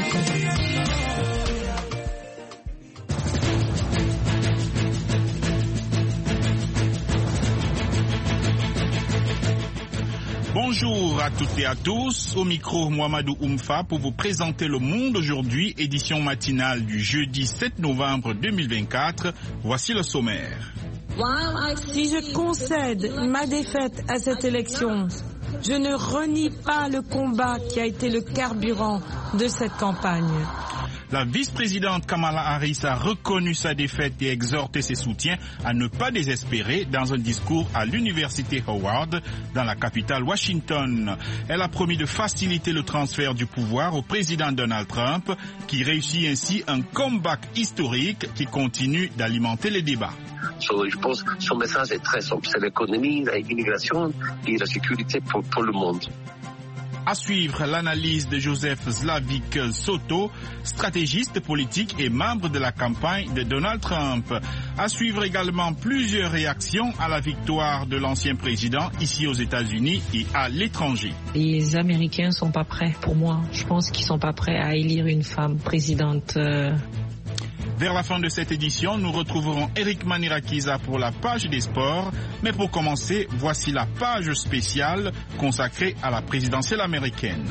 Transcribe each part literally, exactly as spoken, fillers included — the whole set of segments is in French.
Bonjour à toutes et à tous, au micro Mohamedou Oumfa pour vous présenter Le Monde aujourd'hui, édition matinale du jeudi sept novembre deux mille vingt-quatre. Voici le sommaire. Si je concède ma défaite à cette élection, je ne renie pas le combat qui a été le carburant de cette campagne. La vice-présidente Kamala Harris a reconnu sa défaite et exhorté ses soutiens à ne pas désespérer dans un discours à l'université Howard dans la capitale Washington. Elle a promis de faciliter le transfert du pouvoir au président Donald Trump, qui réussit ainsi un comeback historique qui continue d'alimenter les débats. So, je pense que son message est très simple, c'est l'économie, l'immigration et la sécurité pour, pour le monde. À suivre l'analyse de Joseph Slavik Soto, stratégiste politique et membre de la campagne de Donald Trump. À suivre également plusieurs réactions à la victoire de l'ancien président ici aux États-Unis et à l'étranger. Les Américains sont pas prêts, pour moi. Je pense qu'ils sont pas prêts à élire une femme présidente. Euh... Vers la fin de cette édition, nous retrouverons Eric Manirakiza pour la page des sports. Mais pour commencer, voici la page spéciale consacrée à la présidentielle américaine.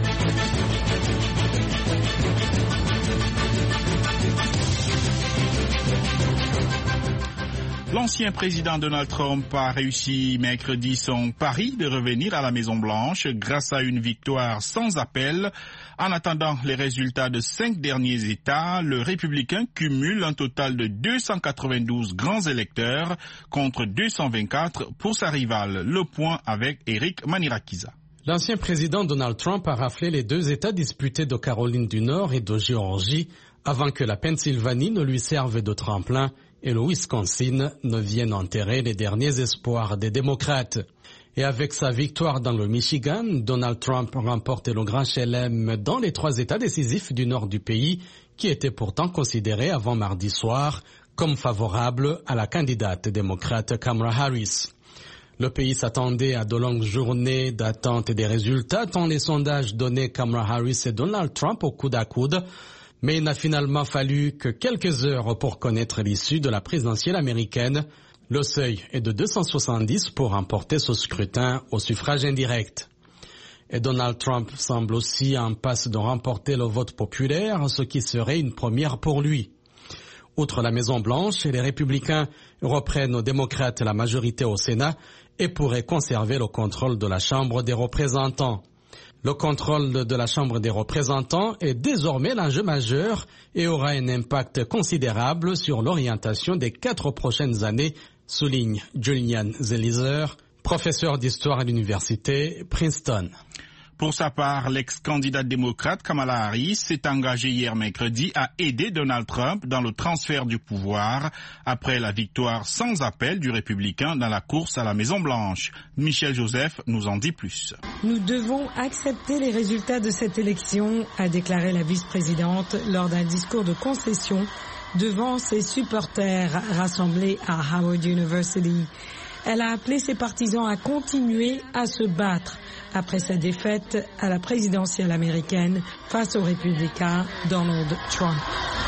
L'ancien président Donald Trump a réussi mercredi son pari de revenir à la Maison-Blanche grâce à une victoire sans appel. En attendant les résultats de cinq derniers États, le républicain cumule un total de deux cent quatre-vingt-douze grands électeurs contre deux cent vingt-quatre pour sa rivale. Le point avec Eric Manirakiza. L'ancien président Donald Trump a raflé les deux États disputés de Caroline du Nord et de Géorgie avant que la Pennsylvanie ne lui serve de tremplin et le Wisconsin ne vienne enterrer les derniers espoirs des démocrates. Et avec sa victoire dans le Michigan, Donald Trump remporte le grand chelem dans les trois États décisifs du nord du pays, qui étaient pourtant considérés avant mardi soir comme favorables à la candidate démocrate Kamala Harris. Le pays s'attendait à de longues journées d'attente des résultats, tant les sondages donnaient Kamala Harris et Donald Trump au coude à coude. Mais il n'a finalement fallu que quelques heures pour connaître l'issue de la présidentielle américaine. Le seuil est de deux cent soixante-dix pour remporter ce scrutin au suffrage indirect. Et Donald Trump semble aussi en passe de remporter le vote populaire, ce qui serait une première pour lui. Outre la Maison-Blanche, les républicains reprennent aux démocrates la majorité au Sénat et pourraient conserver le contrôle de la Chambre des représentants. Le contrôle de la Chambre des représentants est désormais l'enjeu majeur et aura un impact considérable sur l'orientation des quatre prochaines années, souligne Julian Zelizer, professeur d'histoire à l'université Princeton. Pour sa part, l'ex-candidate démocrate Kamala Harris s'est engagée hier mercredi à aider Donald Trump dans le transfert du pouvoir après la victoire sans appel du républicain dans la course à la Maison-Blanche. Michel Joseph nous en dit plus. Nous devons accepter les résultats de cette élection, a déclaré la vice-présidente lors d'un discours de concession devant ses supporters rassemblés à Howard University. Elle a appelé ses partisans à continuer à se battre après sa défaite à la présidentielle américaine face au républicain Donald Trump.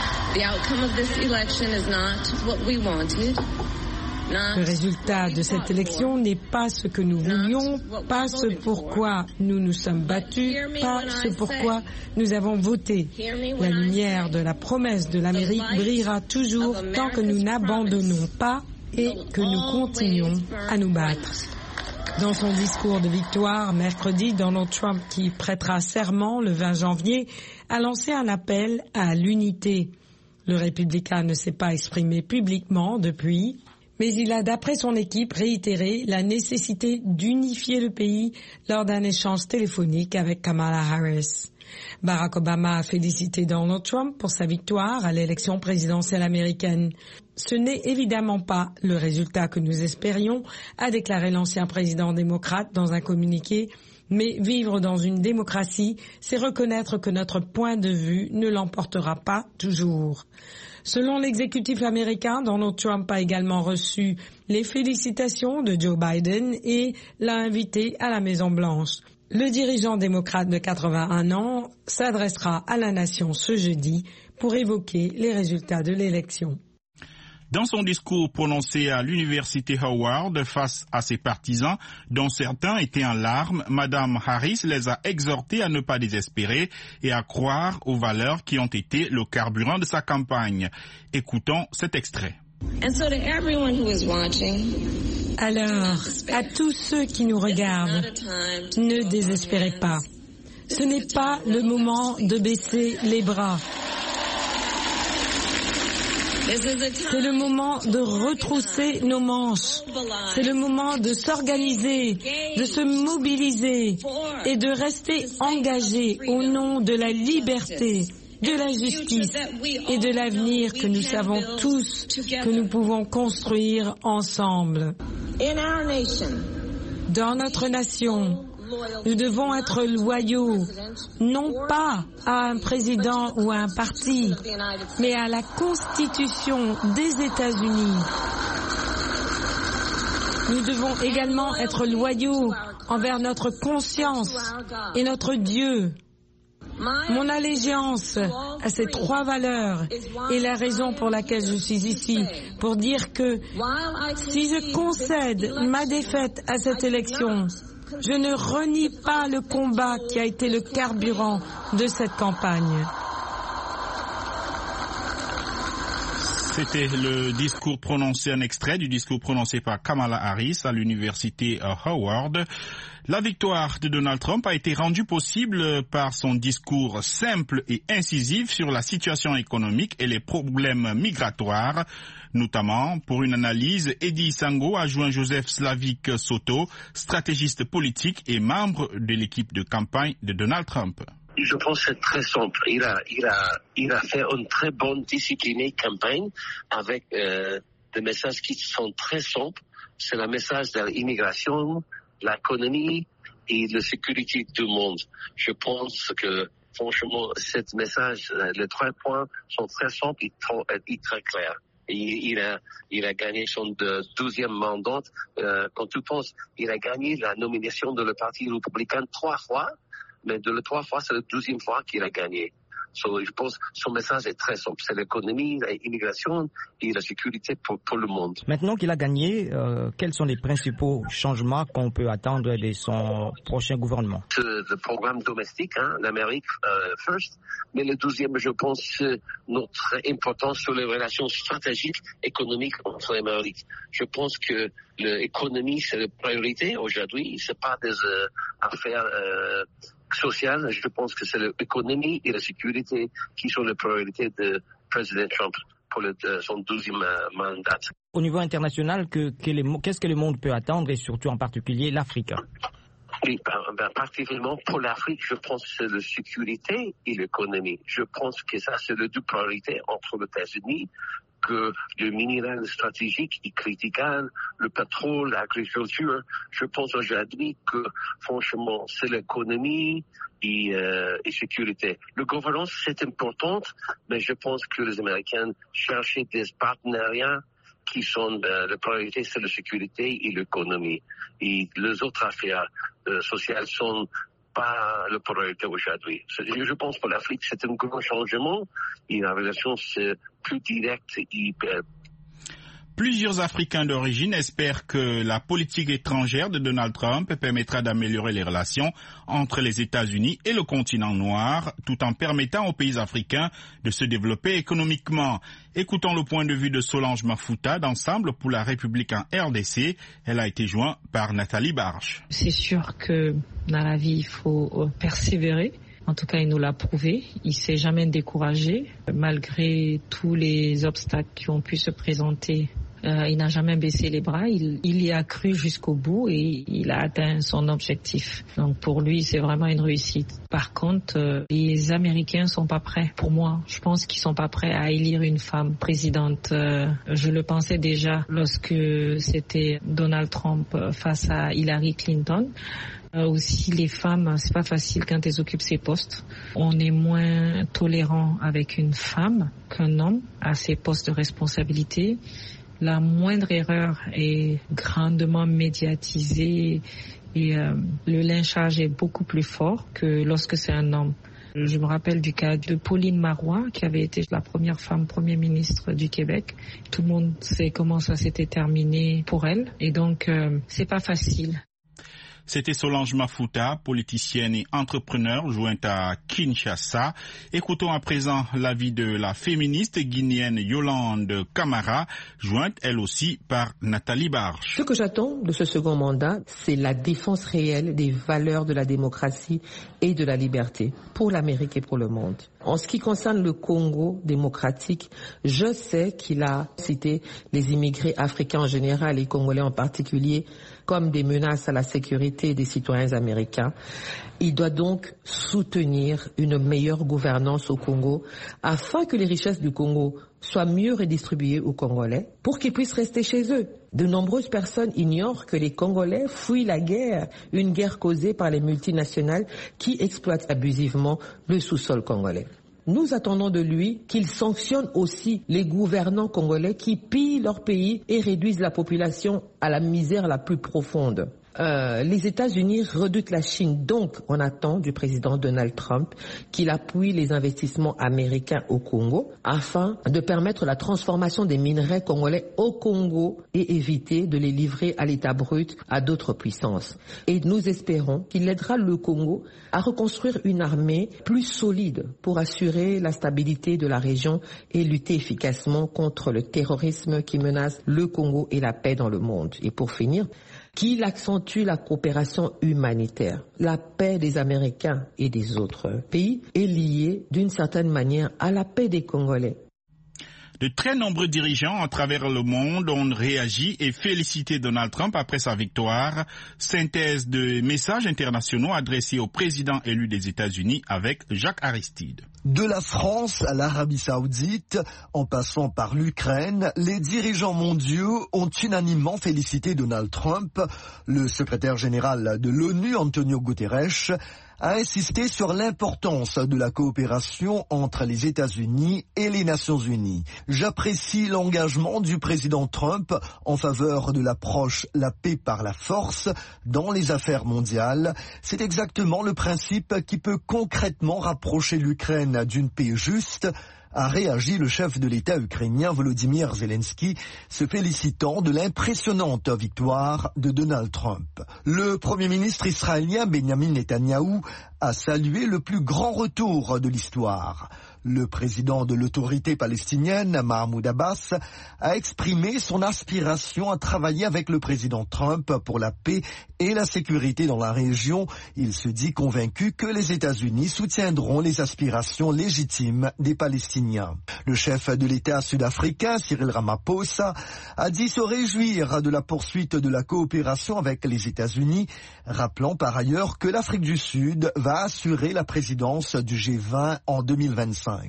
Le résultat de cette élection n'est pas ce que nous voulions, pas ce pourquoi nous nous sommes battus, pas ce pourquoi nous avons voté. La lumière de la promesse de l'Amérique brillera toujours tant que nous n'abandonnons pas et que nous continuons à nous battre. Dans son discours de victoire, mercredi, Donald Trump, qui prêtera serment le vingt janvier, a lancé un appel à l'unité. Le républicain ne s'est pas exprimé publiquement depuis, mais il a, d'après son équipe, réitéré la nécessité d'unifier le pays lors d'un échange téléphonique avec Kamala Harris. Barack Obama a félicité Donald Trump pour sa victoire à l'élection présidentielle américaine. Ce n'est évidemment pas le résultat que nous espérions, a déclaré l'ancien président démocrate dans un communiqué, mais vivre dans une démocratie, c'est reconnaître que notre point de vue ne l'emportera pas toujours. Selon l'exécutif américain, Donald Trump a également reçu les félicitations de Joe Biden et l'a invité à la Maison-Blanche. Le dirigeant démocrate de quatre-vingt-un ans s'adressera à la nation ce jeudi pour évoquer les résultats de l'élection. Dans son discours prononcé à l'université Howard face à ses partisans, dont certains étaient en larmes, Mme Harris les a exhortés à ne pas désespérer et à croire aux valeurs qui ont été le carburant de sa campagne. Écoutons cet extrait. Alors, à tous ceux qui nous regardent, ne désespérez pas. Ce n'est pas le moment de baisser les bras. C'est le moment de retrousser nos manches. C'est le moment de s'organiser, de se mobiliser et de rester engagés au nom de la liberté, de la justice et de l'avenir que nous savons tous que nous pouvons construire ensemble. Dans notre nation, nous devons être loyaux, non pas à un président ou à un parti, mais à la Constitution des États-Unis. Nous devons également être loyaux envers notre conscience et notre Dieu. Mon allégeance à ces trois valeurs est la raison pour laquelle je suis ici, pour dire que si je concède ma défaite à cette élection, je ne renie pas le combat qui a été le carburant de cette campagne. C'était le discours prononcé, un extrait du discours prononcé par Kamala Harris à l'université Howard. La victoire de Donald Trump a été rendue possible par son discours simple et incisif sur la situation économique et les problèmes migratoires. Notamment, pour une analyse, Eddie Sango a joint Joseph Slavik Soto, stratégiste politique et membre de l'équipe de campagne de Donald Trump. Je pense que c'est très simple. Il a, il a, il a fait une très bonne, disciplinée campagne avec euh, des messages qui sont très simples. C'est le message de l'immigration, l'économie et la sécurité du monde. Je pense que, franchement, ce message, les trois points sont très simples et très, et très clairs. Et il a, il a gagné son douzième mandat. Euh, quand tu penses, il a gagné la nomination de le Parti républicain trois fois, mais de le trois fois, c'est la douzième fois qu'il a gagné. So, je pense que son message est très simple. C'est l'économie, l'immigration et la sécurité pour, pour le monde. Maintenant qu'il a gagné, euh, quels sont les principaux changements qu'on peut attendre de son prochain gouvernement? C'est le programme domestique, hein, l'Amérique euh, first. Mais le deuxième, je pense, c'est notre importance sur les relations stratégiques économiques entre l'Amérique. Je pense que l'économie, c'est la priorité aujourd'hui. C'est pas des euh, affaires euh, sociales. Je pense que c'est l'économie et la sécurité qui sont les priorités de président Trump pour le, de son deuxième euh, mandat. Au niveau international, que, que les, qu'est-ce que le monde peut attendre et surtout en particulier l'Afrique? Oui, ben, particulièrement pour l'Afrique, je pense que c'est la sécurité et l'économie. Je pense que ça, c'est les deux priorités entre les États-Unis, que le minéral stratégique est critiquable, le pétrole, l'agriculture. Je pense aujourd'hui que, franchement, c'est l'économie et, euh, et sécurité. La gouvernance, c'est important, mais je pense que les Américains cherchent des partenariats qui sont, euh, la priorité, c'est la sécurité et l'économie. Et les autres affaires euh, sociales sont pas la priorité aujourd'hui. Je pense pour l'Afrique, c'est un grand changement et la relation, c'est plus directe et euh, Plusieurs Africains d'origine espèrent que la politique étrangère de Donald Trump permettra d'améliorer les relations entre les États-Unis et le continent noir, tout en permettant aux pays africains de se développer économiquement. Écoutons le point de vue de Solange Mafouta d'Ensemble pour la République en R D C. Elle a été jointe par Nathalie Barche. C'est sûr que dans la vie, il faut persévérer. En tout cas, il nous l'a prouvé. Il s'est jamais découragé. Malgré tous les obstacles qui ont pu se présenter, euh, il n'a jamais baissé les bras. Il, il y a cru jusqu'au bout et il a atteint son objectif. Donc pour lui, c'est vraiment une réussite. Par contre, euh, les Américains sont pas prêts. Pour moi, je pense qu'ils sont pas prêts à élire une femme présidente. Euh, je le pensais déjà lorsque c'était Donald Trump face à Hillary Clinton. Euh, aussi, les femmes, c'est pas facile quand elles occupent ces postes. On est moins tolérant avec une femme qu'un homme à ces postes de responsabilité. La moindre erreur est grandement médiatisée Et euh, le lynchage est beaucoup plus fort que lorsque c'est un homme. Je me rappelle du cas de Pauline Marois, qui avait été la première femme Premier ministre du Québec. Tout le monde sait comment ça s'était terminé pour elle. Et donc, euh, c'est pas facile. C'était Solange Mafuta, politicienne et entrepreneur jointe à Kinshasa. Écoutons à présent l'avis de la féministe guinéenne Yolande Camara, jointe elle aussi par Nathalie Barche. Ce que j'attends de ce second mandat, c'est la défense réelle des valeurs de la démocratie et de la liberté pour l'Amérique et pour le monde. En ce qui concerne le Congo démocratique, je sais qu'il a cité les immigrés africains en général et congolais en particulier comme des menaces à la sécurité des citoyens américains. Il doit donc soutenir une meilleure gouvernance au Congo afin que les richesses du Congo soient mieux redistribuées aux Congolais pour qu'ils puissent rester chez eux. De nombreuses personnes ignorent que les Congolais fuient la guerre, une guerre causée par les multinationales qui exploitent abusivement le sous-sol congolais. Nous attendons de lui qu'il sanctionne aussi les gouvernants congolais qui pillent leur pays et réduisent la population à la misère la plus profonde. Euh, les États-Unis redoutent la Chine, donc on attend du président Donald Trump qu'il appuie les investissements américains au Congo afin de permettre la transformation des minerais congolais au Congo et éviter de les livrer à l'état brut à d'autres puissances. Et nous espérons qu'il aidera le Congo à reconstruire une armée plus solide pour assurer la stabilité de la région et lutter efficacement contre le terrorisme qui menace le Congo et la paix dans le monde. Et pour finir, qu'il accentue la coopération humanitaire. La paix des Américains et des autres pays est liée d'une certaine manière à la paix des Congolais. De très nombreux dirigeants à travers le monde ont réagi et félicité Donald Trump après sa victoire. Synthèse de messages internationaux adressés au président élu des États-Unis avec Jacques Aristide. De la France à l'Arabie Saoudite, en passant par l'Ukraine, les dirigeants mondiaux ont unanimement félicité Donald Trump. Le secrétaire général de l'ONU, Antonio Guterres, a insisté sur l'importance de la coopération entre les États-Unis et les Nations Unies. J'apprécie l'engagement du président Trump en faveur de l'approche la paix par la force dans les affaires mondiales. C'est exactement le principe qui peut concrètement rapprocher l'Ukraine d'une paix juste, a réagi le chef de l'État ukrainien Volodymyr Zelensky, se félicitant de l'impressionnante victoire de Donald Trump. Le Premier ministre israélien Benjamin Netanyahou a salué le plus grand retour de l'histoire. Le président de l'autorité palestinienne, Mahmoud Abbas, a exprimé son aspiration à travailler avec le président Trump pour la paix et la sécurité dans la région. Il se dit convaincu que les États-Unis soutiendront les aspirations légitimes des Palestiniens. Le chef de l'État sud-africain, Cyril Ramaphosa, a dit se réjouir de la poursuite de la coopération avec les États-Unis, rappelant par ailleurs que l'Afrique du Sud va assurer la présidence du G vingt en deux mille vingt-cinq.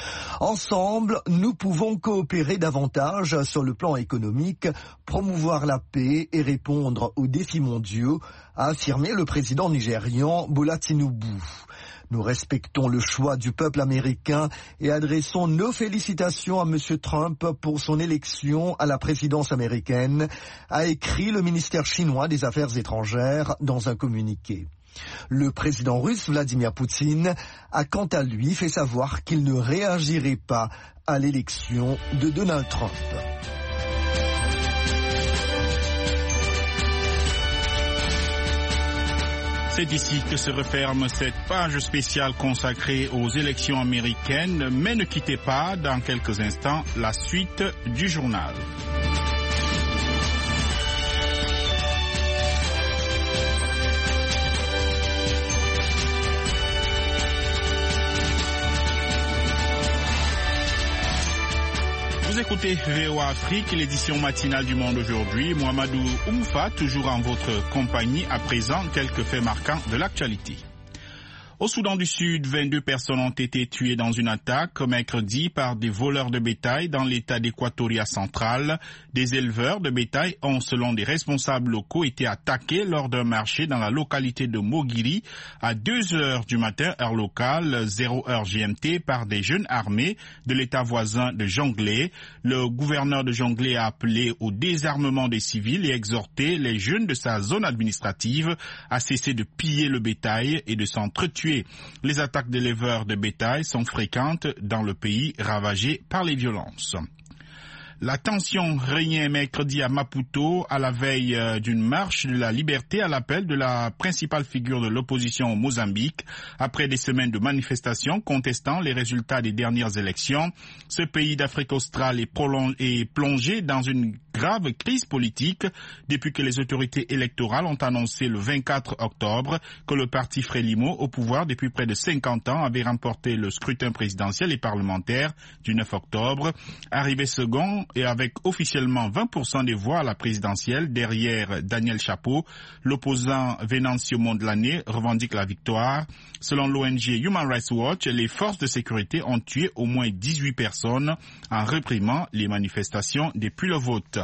Ensemble, nous pouvons coopérer davantage sur le plan économique, promouvoir la paix et répondre aux défis mondiaux, a affirmé le président nigérian Bola Tinubu. Nous respectons le choix du peuple américain et adressons nos félicitations à M. Trump pour son élection à la présidence américaine, a écrit le ministère chinois des Affaires étrangères dans un communiqué. Le président russe Vladimir Poutine a quant à lui fait savoir qu'il ne réagirait pas à l'élection de Donald Trump. C'est ici que se referme cette page spéciale consacrée aux élections américaines, mais ne quittez pas, dans quelques instants, la suite du journal. Vous écoutez V O A Afrique, l'édition matinale du Monde aujourd'hui. Mohamedou Oumfa, toujours en votre compagnie. À présent, quelques faits marquants de l'actualité. Au Soudan du Sud, vingt-deux personnes ont été tuées dans une attaque mercredi par des voleurs de bétail dans l'état d'Équatoria central. Des éleveurs de bétail ont, selon des responsables locaux, été attaqués lors d'un marché dans la localité de Mogiri à deux heures du matin, heure locale, zéro heure G M T, par des jeunes armés de l'état voisin de Jonglei. Le gouverneur de Jonglei a appelé au désarmement des civils et exhorté les jeunes de sa zone administrative à cesser de piller le bétail et de s'entretuer. Les attaques d'éleveurs de bétail sont fréquentes dans le pays ravagé par les violences. La tension régnait mercredi à Maputo à la veille d'une marche de la liberté à l'appel de la principale figure de l'opposition au Mozambique. Après des semaines de manifestations contestant les résultats des dernières élections, ce pays d'Afrique australe est, prolong- est plongé dans une grave crise politique depuis que les autorités électorales ont annoncé le vingt-quatre octobre que le parti Frelimo, au pouvoir depuis près de cinquante ans, avait remporté le scrutin présidentiel et parlementaire du neuf octobre. Arrivé second et avec officiellement vingt pour cent des voix à la présidentielle derrière Daniel Chapo, l'opposant Venancio Mondlane revendique la victoire. Selon l'O N G Human Rights Watch, les forces de sécurité ont tué au moins dix-huit personnes en réprimant les manifestations depuis le vote.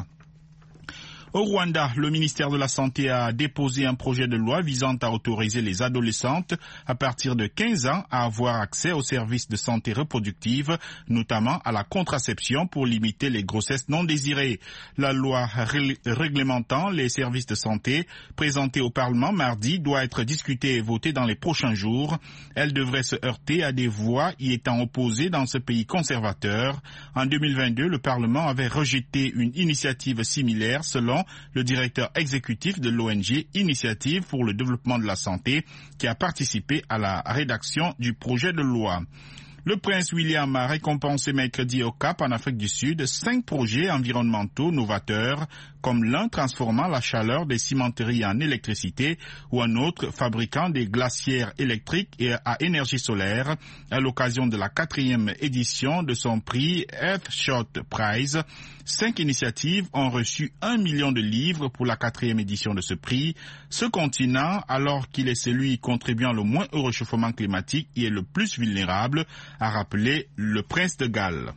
Au Rwanda, le ministère de la Santé a déposé un projet de loi visant à autoriser les adolescentes à partir de quinze ans à avoir accès aux services de santé reproductive, notamment à la contraception pour limiter les grossesses non désirées. La loi ré- réglementant les services de santé, présentée au Parlement mardi, doit être discutée et votée dans les prochains jours. Elle devrait se heurter à des voix y étant opposées dans ce pays conservateur. En deux mille vingt-deux, le Parlement avait rejeté une initiative similaire selon le directeur exécutif de l'O N G Initiative pour le développement de la santé, qui a participé à la rédaction du projet de loi. Le prince William a récompensé mercredi au Cap, en Afrique du Sud, cinq projets environnementaux novateurs, comme l'un transformant la chaleur des cimenteries en électricité ou un autre fabriquant des glacières électriques et à énergie solaire, à l'occasion de la quatrième édition de son prix Earthshot Prize. Cinq initiatives ont reçu un million de livres pour la quatrième édition de ce prix. Ce continent, alors qu'il est celui contribuant le moins au réchauffement climatique et est le plus vulnérable, a rappelé le prince de Galles.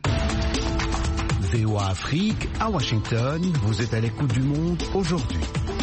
V O A Afrique, à Washington, vous êtes à l'écoute du monde aujourd'hui.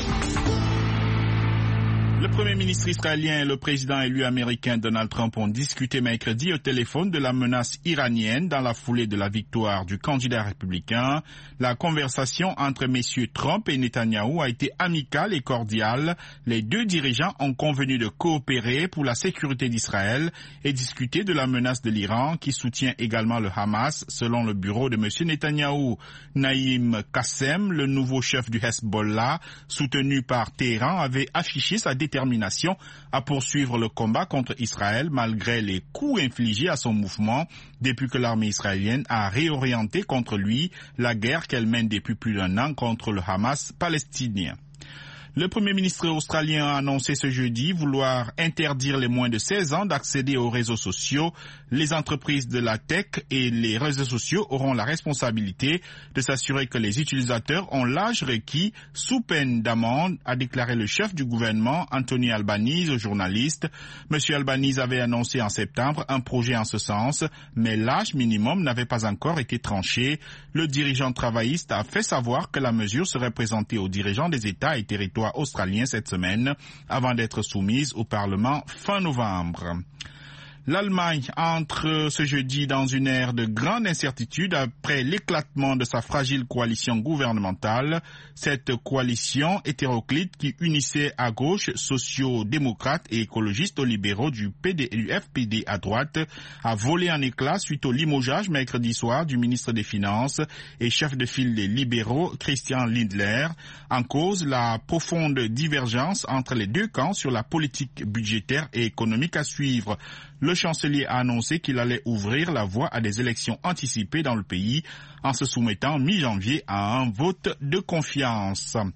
Le Premier ministre israélien et le président élu américain Donald Trump ont discuté mercredi au téléphone de la menace iranienne dans la foulée de la victoire du candidat républicain. La conversation entre messieurs Trump et Netanyahou a été amicale et cordiale. Les deux dirigeants ont convenu de coopérer pour la sécurité d'Israël et discuter de la menace de l'Iran qui soutient également le Hamas, selon le bureau de monsieur Netanyahou. Naïm Qassem, le nouveau chef du Hezbollah, soutenu par Téhéran, avait affiché sa détermination à poursuivre le combat contre Israël malgré les coups infligés à son mouvement depuis que l'armée israélienne a réorienté contre lui la guerre qu'elle mène depuis plus d'un an contre le Hamas palestinien. Le Premier ministre australien a annoncé ce jeudi vouloir interdire les moins de seize ans d'accéder aux réseaux sociaux. Les entreprises de la tech et les réseaux sociaux auront la responsabilité de s'assurer que les utilisateurs ont l'âge requis sous peine d'amende, a déclaré le chef du gouvernement Anthony Albanese aux journalistes. Monsieur Albanese avait annoncé en septembre un projet en ce sens, mais l'âge minimum n'avait pas encore été tranché. Le dirigeant travailliste a fait savoir que la mesure serait présentée aux dirigeants des États et territoires australien cette semaine avant d'être soumise au Parlement fin novembre. L'Allemagne entre ce jeudi dans une ère de grande incertitude après l'éclatement de sa fragile coalition gouvernementale. Cette coalition hétéroclite qui unissait à gauche sociaux-démocrates et écologistes aux libéraux du, P D, du F P D à droite a volé en éclats suite au limogeage mercredi soir du ministre des Finances et chef de file des libéraux Christian Lindner. En cause, la profonde divergence entre les deux camps sur la politique budgétaire et économique à suivre. Le chancelier a annoncé qu'il allait ouvrir la voie à des élections anticipées dans le pays en se soumettant mi-janvier à un vote de confiance.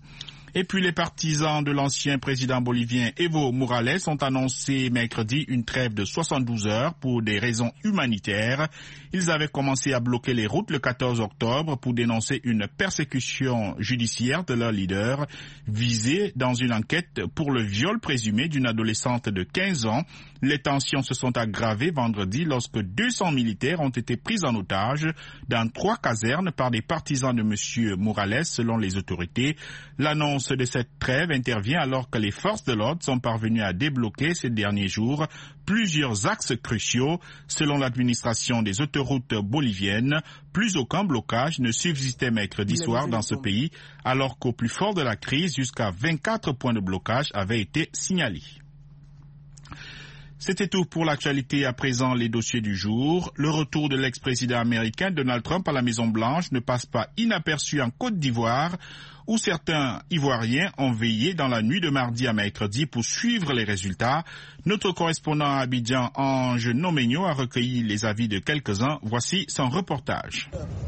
Et puis les partisans de l'ancien président bolivien Evo Morales ont annoncé mercredi une trêve de soixante-douze heures pour des raisons humanitaires. Ils avaient commencé à bloquer les routes le quatorze octobre pour dénoncer une persécution judiciaire de leur leader visé dans une enquête pour le viol présumé d'une adolescente de quinze ans. Les tensions se sont aggravées vendredi lorsque deux cents militaires ont été pris en otage dans trois casernes par des partisans de M. Morales, selon les autorités. L'annonce de cette trêve intervient alors que les forces de l'ordre sont parvenues à débloquer ces derniers jours plusieurs axes cruciaux. Selon l'administration des autoroutes boliviennes, plus aucun blocage ne subsistait mercredi soir dans ce pays, alors qu'au plus fort de la crise, jusqu'à vingt-quatre points de blocage avaient été signalés. C'était tout pour l'actualité. À présent, les dossiers du jour. Le retour de l'ex-président américain Donald Trump à la Maison-Blanche ne passe pas inaperçu en Côte d'Ivoire, où certains Ivoiriens ont veillé dans la nuit de mardi à mercredi pour suivre les résultats. Notre correspondant à Abidjan, Ange Noménio, a recueilli les avis de quelques-uns. Voici son reportage.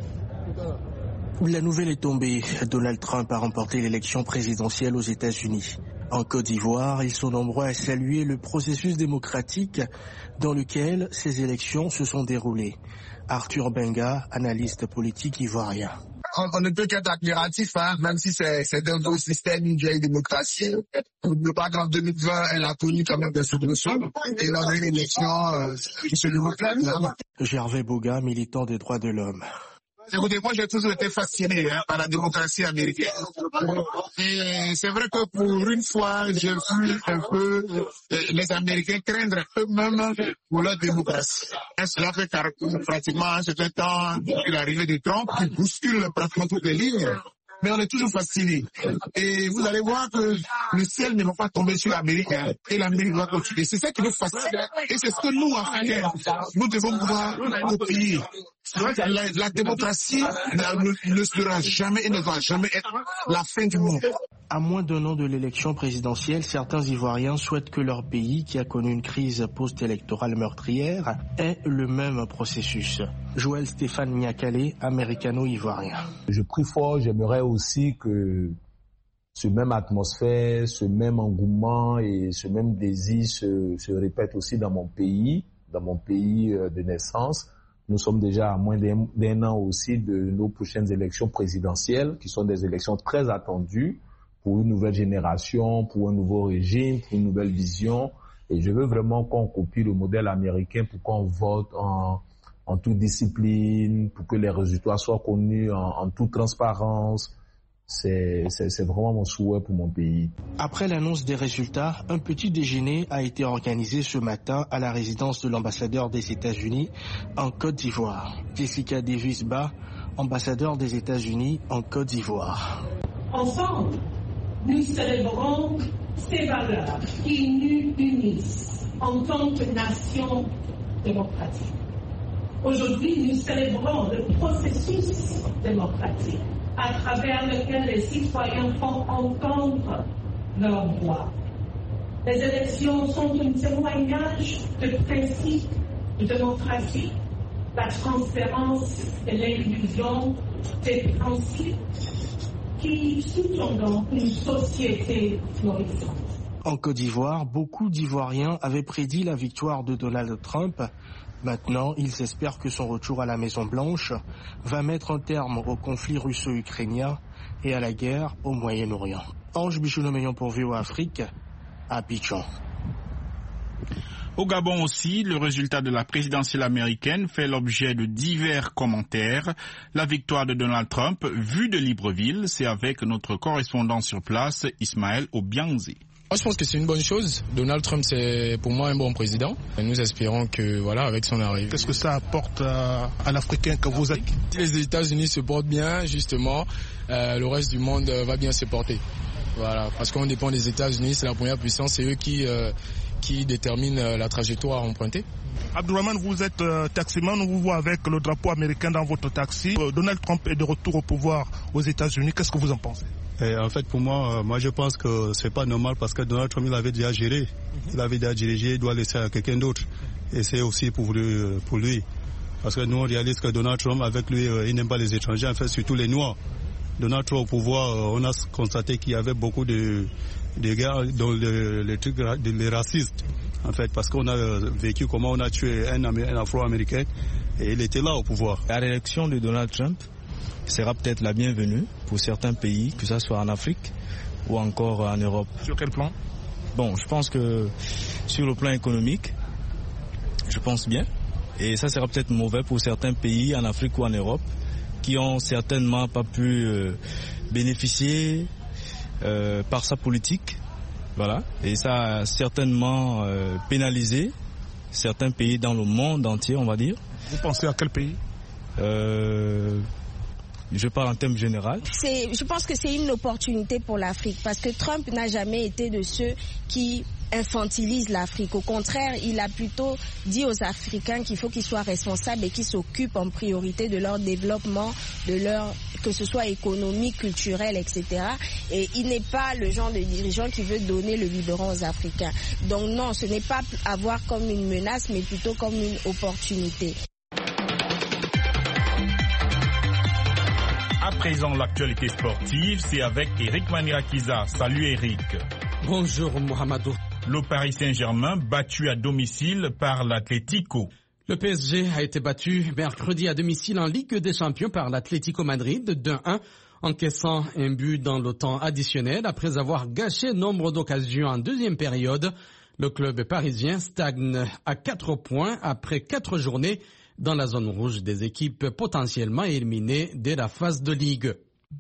La nouvelle est tombée. Donald Trump a remporté l'élection présidentielle aux États-Unis. En Côte d'Ivoire, ils sont nombreux à saluer le processus démocratique dans lequel ces élections se sont déroulées. Arthur Benga, analyste politique ivoirien. On, on ne peut qu'être admiratif, hein, même si c'est, c'est un beau système, une vieille démocratie. N'oublions pas qu'en deux mille vingt, elle a connu quand même des soubresauts. Et lors de l'élection, euh, qui se nous reflète, là. Gervais Boga, militant des droits de l'homme. Écoutez, moi j'ai toujours été fasciné hein, par la démocratie américaine. Et c'est vrai que pour une fois, j'ai vu un peu les Américains craindre eux-mêmes pour leur démocratie. Et cela fait pratiquement un certain temps depuis l'arrivée de Trump qui bouscule pratiquement toutes les lignes. Mais on est toujours fasciné. Et vous allez voir que le ciel ne va pas tomber sur l'Amérique hein, et l'Amérique va continuer. C'est ça qui nous fascine. Et c'est ce que nous, Africains, nous devons pouvoir copier. La, la démocratie ne, ne sera jamais et ne va jamais être la fin du monde. À moins d'un an de l'élection présidentielle, certains Ivoiriens souhaitent que leur pays, qui a connu une crise post-électorale meurtrière, ait le même processus. Joël Stéphane Niakale, américano-ivoirien. Je prie fort, j'aimerais aussi que ce même atmosphère, ce même engouement et ce même désir se, se répète aussi dans mon pays, dans mon pays de naissance. Nous sommes déjà à moins d'un, d'un an aussi de nos prochaines élections présidentielles, qui sont des élections très attendues pour une nouvelle génération, pour un nouveau régime, pour une nouvelle vision. Et je veux vraiment qu'on copie le modèle américain pour qu'on vote en, en toute discipline, pour que les résultats soient connus en, en toute transparence. C'est, c'est, c'est vraiment mon souhait pour mon pays. Après l'annonce des résultats, un petit déjeuner a été organisé ce matin à la résidence de l'ambassadeur des États-Unis en Côte d'Ivoire. Jessica Davis-Ba, ambassadeur des États-Unis en Côte d'Ivoire. Ensemble, nous célébrons ces valeurs qui nous unissent en tant que nation démocratique. Aujourd'hui, nous célébrons le processus démocratique à travers lequel les citoyens font entendre leur voix. Les élections sont un témoignage de principe de démocratie, la transparence et l'inclusion des principes qui sous-tendent une société florissante. En Côte d'Ivoire, beaucoup d'Ivoiriens avaient prédit la victoire de Donald Trump. Maintenant, ils espèrent que son retour à la Maison-Blanche va mettre un terme au conflit russo-ukrainien et à la guerre au Moyen-Orient. Ange Bichounoméon pour V O A Afrique, à Abidjan. Au Gabon aussi, le résultat de la présidentielle américaine fait l'objet de divers commentaires. La victoire de Donald Trump, vue de Libreville, c'est avec notre correspondant sur place, Ismaël Obianzi. Moi, je pense que c'est une bonne chose. Donald Trump, c'est pour moi un bon président. Et nous espérons que, voilà, avec son arrivée. Qu'est-ce que ça apporte à, à l'Africain que vous êtes? Si les États-Unis se portent bien, justement, euh, le reste du monde va bien se porter. Voilà, parce qu'on dépend des États-Unis, c'est la première puissance, c'est eux qui, euh, qui déterminent la trajectoire empruntée. Abdourahmane, vous êtes euh, taximan, on vous voit avec le drapeau américain dans votre taxi. Euh, Donald Trump est de retour au pouvoir aux États-Unis. Qu'est-ce que vous en pensez? Et en fait, pour moi, euh, moi je pense que c'est pas normal parce que Donald Trump il avait déjà géré, il avait déjà dirigé, il doit laisser à quelqu'un d'autre. Et c'est aussi pour lui, pour lui. Parce que nous on réalise que Donald Trump, avec lui, euh, il n'aime pas les étrangers, en fait surtout les Noirs. Donald Trump au pouvoir, on a constaté qu'il y avait beaucoup de, de gars dans le, le truc de, les racistes, en fait, parce qu'on a vécu comment on a tué un, un Afro-Américain et il était là au pouvoir. La réélection de Donald Trump sera peut-être la bienvenue pour certains pays, que ce soit en Afrique ou encore en Europe. Sur quel plan? Bon, je pense que sur le plan économique, je pense bien. Et ça sera peut-être mauvais pour certains pays en Afrique ou en Europe qui ont certainement pas pu euh, bénéficier euh, par sa politique. Voilà. Et ça a certainement euh, pénalisé certains pays dans le monde entier, on va dire. Vous pensez à quel pays? euh, Je parle en termes généraux. C'est, je pense que c'est une opportunité pour l'Afrique parce que Trump n'a jamais été de ceux qui infantilisent l'Afrique. Au contraire, il a plutôt dit aux Africains qu'il faut qu'ils soient responsables et qu'ils s'occupent en priorité de leur développement, de leur, que ce soit économique, culturel, et cetera. Et il n'est pas le genre de dirigeant qui veut donner le biberon aux Africains. Donc non, ce n'est pas à voir comme une menace, mais plutôt comme une opportunité. À présent, l'actualité sportive, c'est avec Eric Maniakiza. Salut Eric. Bonjour Mohamedou. Le Paris Saint-Germain battu à domicile par l'Atlético. Le P S G a été battu mercredi à domicile en Ligue des Champions par l'Atlético Madrid d'un un, encaissant un but dans le temps additionnel après avoir gâché nombre d'occasions en deuxième période. Le club parisien stagne à quatre points après quatre journées dans la zone rouge des équipes potentiellement éliminées dès la phase de Ligue.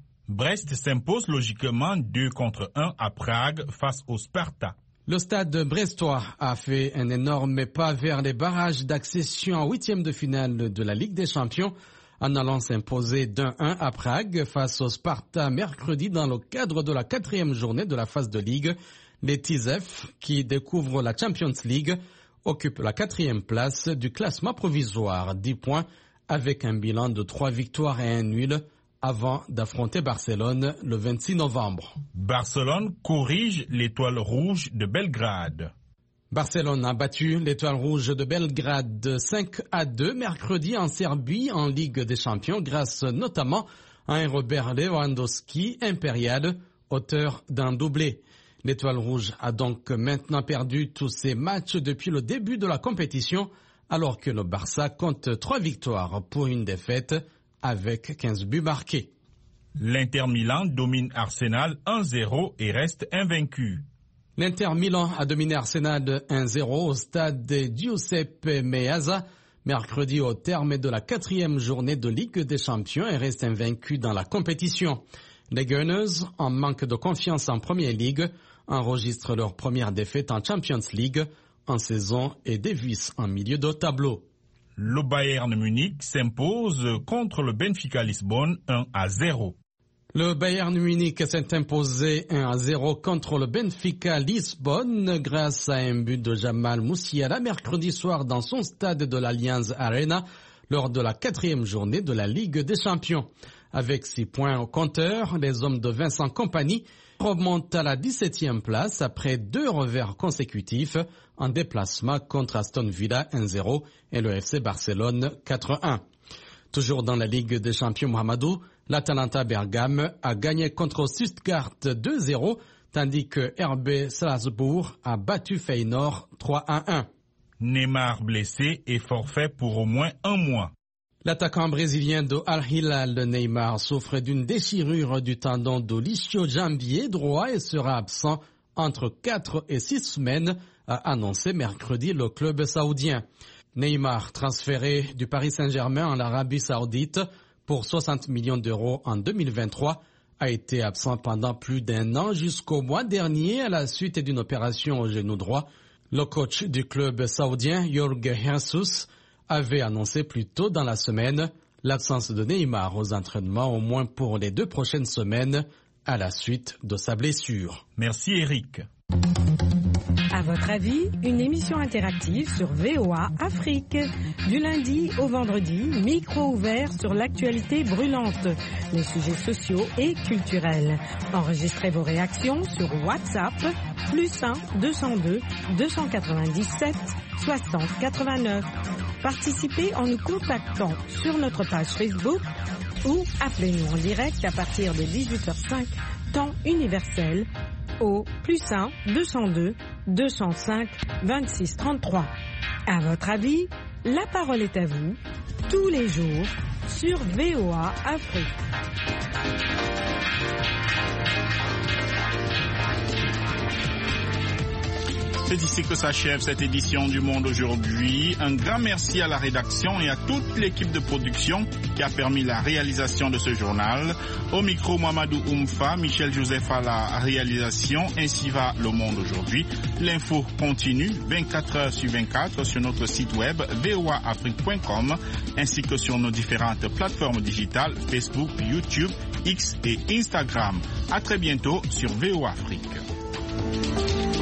Brest s'impose logiquement deux contre un à Prague face au Sparta. Le stade brestois a fait un énorme pas vers les barrages d'accession en huitième de finale de la Ligue des Champions en allant s'imposer d'un un à Prague face au Sparta mercredi dans le cadre de la quatrième journée de la phase de Ligue. Les T I S F, qui découvrent la Champions League, occupent la quatrième place du classement provisoire, dix points, avec un bilan de trois victoires et un nul, avant d'affronter Barcelone le vingt-six novembre. Barcelone corrige l'Étoile rouge de Belgrade. Barcelone a battu l'Étoile rouge de Belgrade cinq à deux mercredi en Serbie en Ligue des Champions grâce notamment à un Robert Lewandowski impérial, auteur d'un doublé. L'Étoile rouge a donc maintenant perdu tous ses matchs depuis le début de la compétition alors que le Barça compte trois victoires pour une défaite avec quinze buts marqués. L'Inter Milan domine Arsenal un zéro et reste invaincu. L'Inter Milan a dominé Arsenal un zéro au stade de Giuseppe Meazza mercredi au terme de la quatrième journée de Ligue des Champions et reste invaincu dans la compétition. Les Gunners, en manque de confiance en Premier League, enregistrent leur première défaite en Champions League en saison et dévissent en milieu de tableau. Le Bayern Munich s'impose contre le Benfica Lisbonne un à zéro. Le Bayern Munich s'est imposé un à zéro contre le Benfica Lisbonne grâce à un but de Jamal Musiala mercredi soir dans son stade de l'Allianz Arena lors de la quatrième journée de la Ligue des Champions. Avec six points au compteur, les hommes de Vincent Kompany remontent à la dix-septième place après deux revers consécutifs en déplacement contre Aston Villa un zéro et le F C Barcelone quatre un. Toujours dans la Ligue des Champions Mohamedou, l'Atalanta Bergame a gagné contre Stuttgart deux zéro, tandis que R B Salzbourg a battu Feyenoord trois à un. Neymar blessé et forfait pour au moins un mois. L'attaquant brésilien de Al Hilal, Neymar, souffre d'une déchirure du tendon de l'ischio-jambier droit et sera absent entre quatre et six semaines, a annoncé mercredi le club saoudien. Neymar, transféré du Paris Saint-Germain en Arabie Saoudite pour soixante millions d'euros en deux mille vingt-trois, a été absent pendant plus d'un an jusqu'au mois dernier à la suite d'une opération au genou droit. Le coach du club saoudien, Jorge Jesus, avait annoncé plus tôt dans la semaine l'absence de Neymar aux entraînements au moins pour les deux prochaines semaines à la suite de sa blessure. Merci Eric. À votre avis, une émission interactive sur V O A Afrique. Du lundi au vendredi, micro ouvert sur l'actualité brûlante, les sujets sociaux et culturels. Enregistrez vos réactions sur WhatsApp, plus un deux cent deux deux cent quatre-vingt-dix-sept soixante quatre-vingt-neuf. Participez en nous contactant sur notre page Facebook ou appelez-nous en direct à partir de dix-huit heures cinq, temps universel, au plus un deux cent deux deux cent cinq vingt-six trente-trois. À votre avis, la parole est à vous, tous les jours, sur V O A Afrique. C'est ici que s'achève cette édition du Monde aujourd'hui. Un grand merci à la rédaction et à toute l'équipe de production qui a permis la réalisation de ce journal. Au micro, Mamadou Oumfa, Michel Joseph à la réalisation. Ainsi va le Monde aujourd'hui. L'info continue vingt-quatre heures sur vingt-quatre sur notre site web v o a afrique point com ainsi que sur nos différentes plateformes digitales Facebook, YouTube, X et Instagram. À très bientôt sur V O A Afrique.